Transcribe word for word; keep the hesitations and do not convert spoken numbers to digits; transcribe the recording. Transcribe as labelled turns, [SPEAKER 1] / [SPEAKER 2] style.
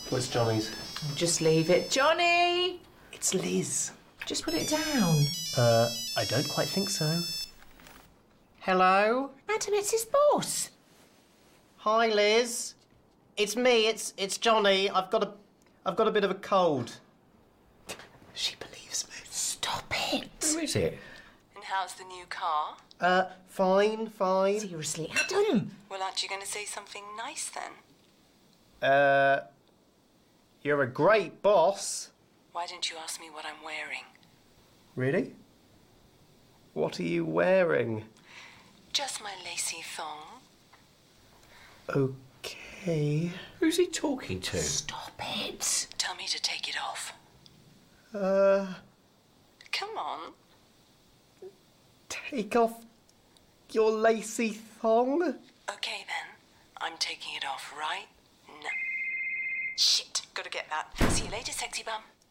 [SPEAKER 1] What's Johnny's?
[SPEAKER 2] Just leave it. Johnny!
[SPEAKER 1] It's Liz.
[SPEAKER 2] Just put it down.
[SPEAKER 1] Uh, I don't quite think so. Hello?
[SPEAKER 2] Madam, it's his boss.
[SPEAKER 1] Hi, Liz. It's me. It's it's Johnny. I've got a, I've got a bit of a cold. She believes me.
[SPEAKER 2] Stop it.
[SPEAKER 3] Who is it?
[SPEAKER 4] And how's the new car?
[SPEAKER 1] Uh, fine, fine.
[SPEAKER 2] Seriously, Adam.
[SPEAKER 4] Well, aren't you going to say something nice then?
[SPEAKER 1] Uh, you're a great boss.
[SPEAKER 4] Why didn't you ask me what I'm wearing?
[SPEAKER 1] Really? What are you wearing?
[SPEAKER 4] Just my lacy thong.
[SPEAKER 1] Okay.
[SPEAKER 3] Who's he talking to?
[SPEAKER 2] Stop it.
[SPEAKER 4] Tell me to take it off.
[SPEAKER 1] Uh,
[SPEAKER 4] Come on.
[SPEAKER 1] take off your lacy thong?
[SPEAKER 4] Okay then. I'm taking it off right now. Shit, gotta get that. See you later, sexy bum.